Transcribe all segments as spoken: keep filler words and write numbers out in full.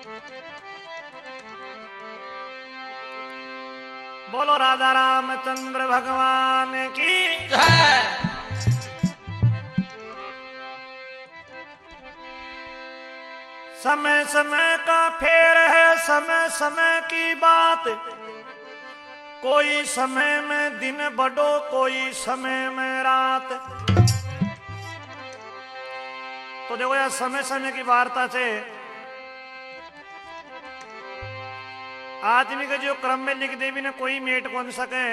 बोलो राधा रामचंद्र भगवान की जय। समय समय का फेर है, समय समय की बात। कोई समय में दिन बड़ो, कोई समय में रात। तो देखो यार, समय समय की वार्ता से आदमी के जो क्रम में लिख देवी ने कोई मेट कौन सके।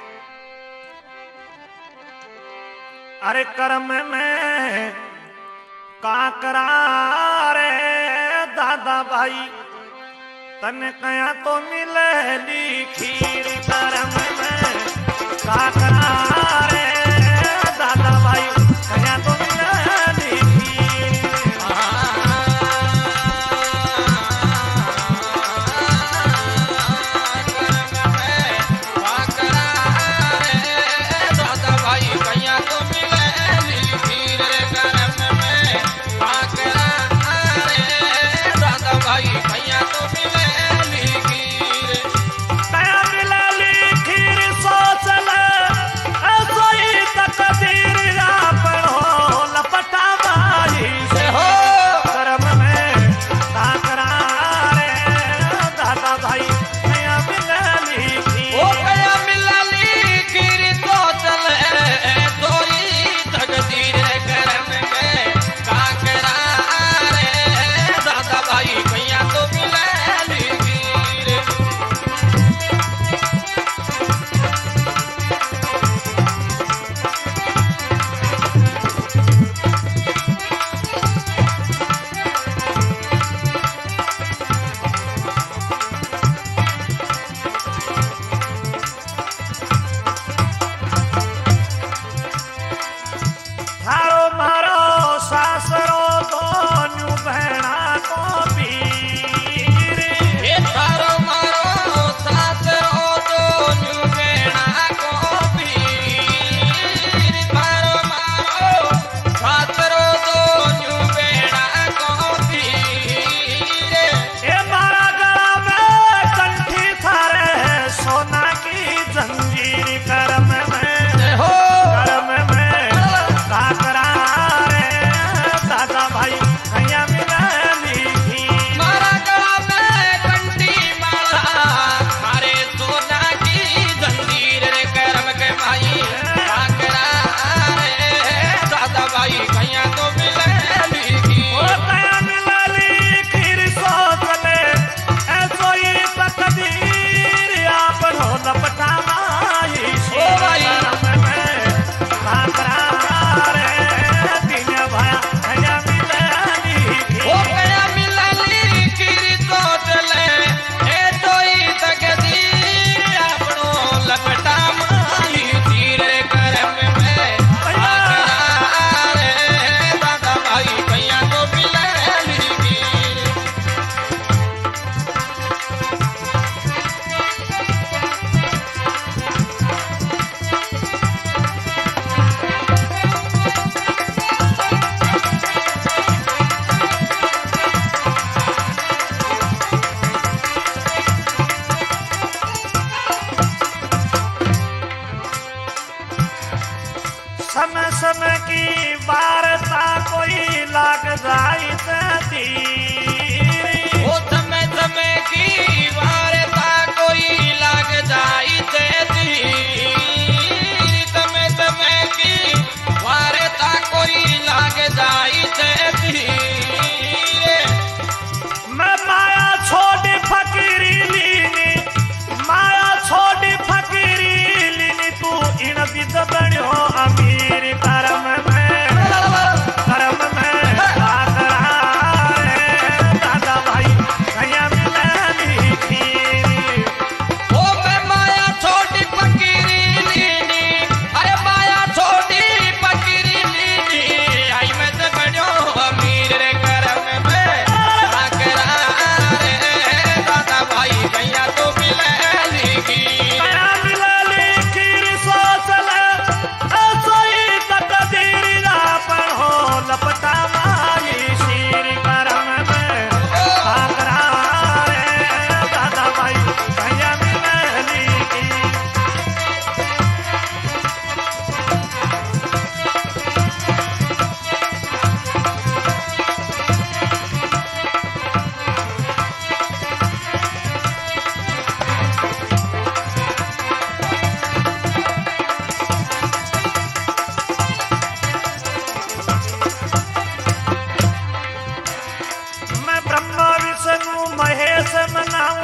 अरे कर्म में काकरा रे दादा भाई, तन कया तो मिले खीर। कर्म में काकरा रे दादा भाई, कया तो मिले खीर।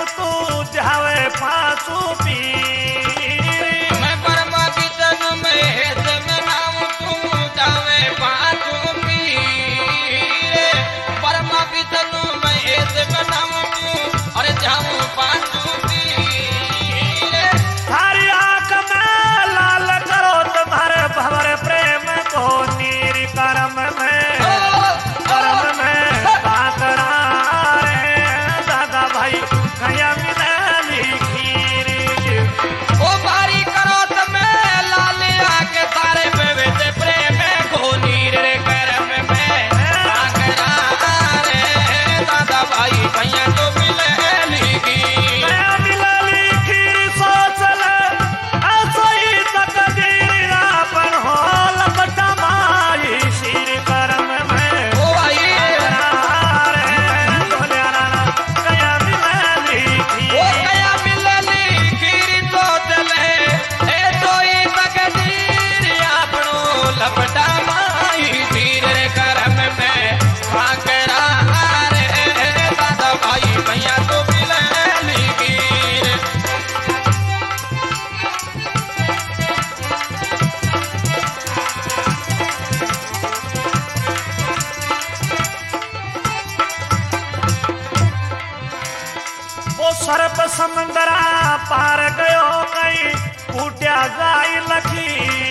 तू जावे पाछू पी मैं परमा बितन में हेत में नाम तू जावे पाछू पी परमा बितन में हेत में नाम तू अरे जाऊं पाछू पी थारी आंख में लाल करो तुम्हारे भवर प्रेम को नीर कर्म में कर्म में काकरा रे दादा भाई कया मिलनी खीर ओ बारी करो तमे लाल आके तारे पे बेटे प्रेम को नीर रे कर्म में काकरा रे दादा भाई भैया तो मिलनी कया मिलनी खीर सोच ले असोई तकदीर अपन हो लपटा माई सिर कर्म में ओ भाई कया मिलनी ओ कया मिलनी खीर तो चले ए तोई तकदीर आपनो लपटा माई सिर रे कर्म में काकरा रे दादा भाई भैया तो मिलनी खीर वो सर्प समंदरा पार गयो कहीं फूटिया गाय लखी